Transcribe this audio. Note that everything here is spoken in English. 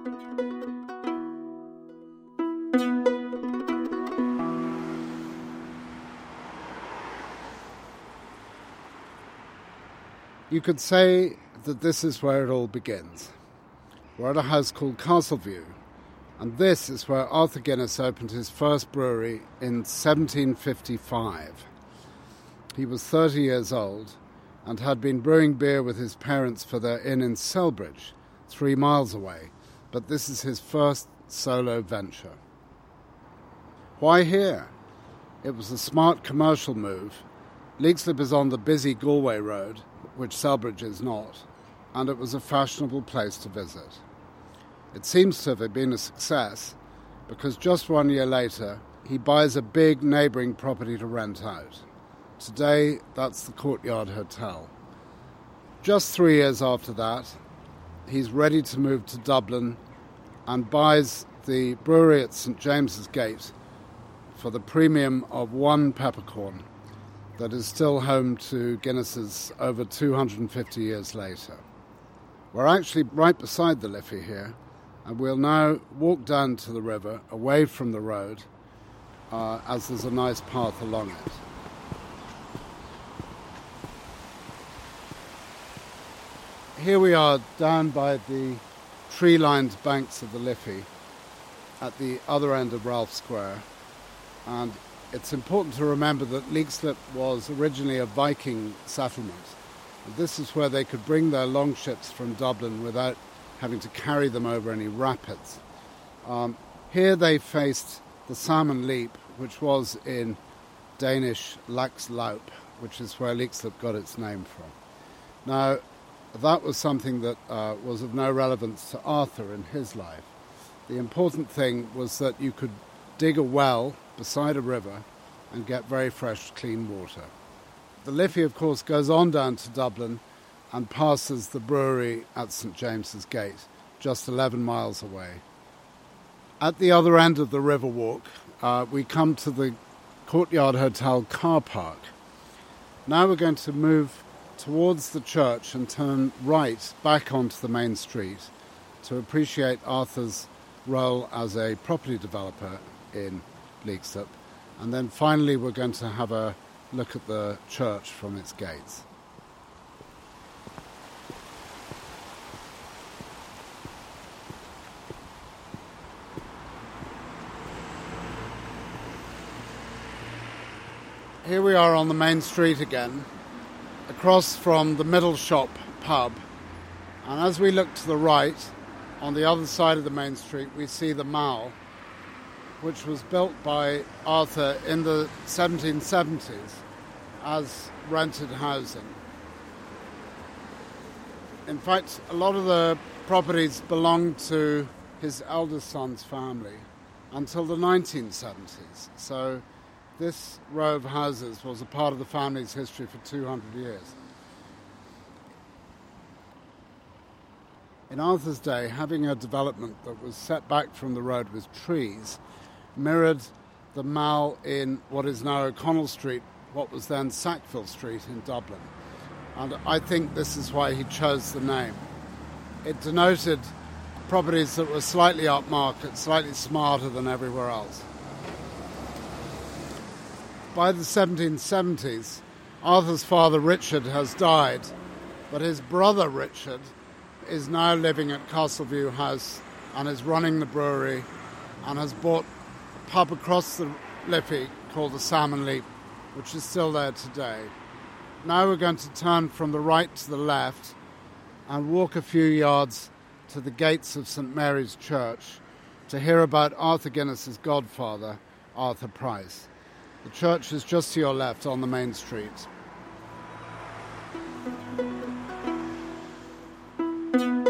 You could say that this is where it all begins. We're at a house called Castleview, and this is where Arthur Guinness opened his first brewery in 1755. He was 30 years old and had been brewing beer with his parents for their inn in Selbridge, 3 miles away, but this is his first solo venture. Why here? It was a smart commercial move. Leixlip is on the busy Galway Road, which Selbridge is not, and it was a fashionable place to visit. It seems to have been a success because just 1 year later he buys a big neighbouring property to rent out. Today that's the Courtyard Hotel. Just 3 years after that he's ready to move to Dublin and buys the brewery at St James's Gate for the premium of 1 peppercorn that is still home to Guinness's over 250 years later. We're actually right beside the Liffey here, and we'll now walk down to the river, away from the road, as there's a nice path along it. Here we are down by the tree-lined banks of the Liffey at the other end of Ralph Square, and it's important to remember that Leixlip was originally a Viking settlement. And this is where they could bring their longships from Dublin without having to carry them over any rapids. Here they faced the Salmon Leap, which was in Danish Laxlaup, which is where Leixlip got its name from. Now, that was something that was of no relevance to Arthur in his life. The important thing was that you could dig a well beside a river and get very fresh, clean water. The Liffey, of course, goes on down to Dublin and passes the brewery at St James's Gate, just 11 miles away. At the other end of the river walk, we come to the Courtyard Hotel car park. Now we're going to move towards the church and turn right back onto the main street to appreciate Arthur's role as a property developer in Leixlip, and then finally we're going to have a look at the church from its gates. Here we are on the main street again, across from the Middle Shop pub, and as we look to the right, on the other side of the main street, we see the Mall, which was built by Arthur in the 1770s as rented housing. In fact, a lot of the properties belonged to his eldest son's family until the 1970s. So this row of houses was a part of the family's history for 200 years. In Arthur's day, having a development that was set back from the road with trees mirrored the Mall in what is now O'Connell Street, what was then Sackville Street in Dublin. And I think this is why he chose the name. It denoted properties that were slightly upmarket, slightly smarter than everywhere else. By the 1770s, Arthur's father Richard has died, but his brother Richard is now living at Castleview House and is running the brewery and has bought a pub across the Liffey called the Salmon Leap, which is still there today. Now we're going to turn from the right to the left and walk a few yards to the gates of St Mary's Church to hear about Arthur Guinness's godfather, Arthur Price. The church is just to your left on the main street.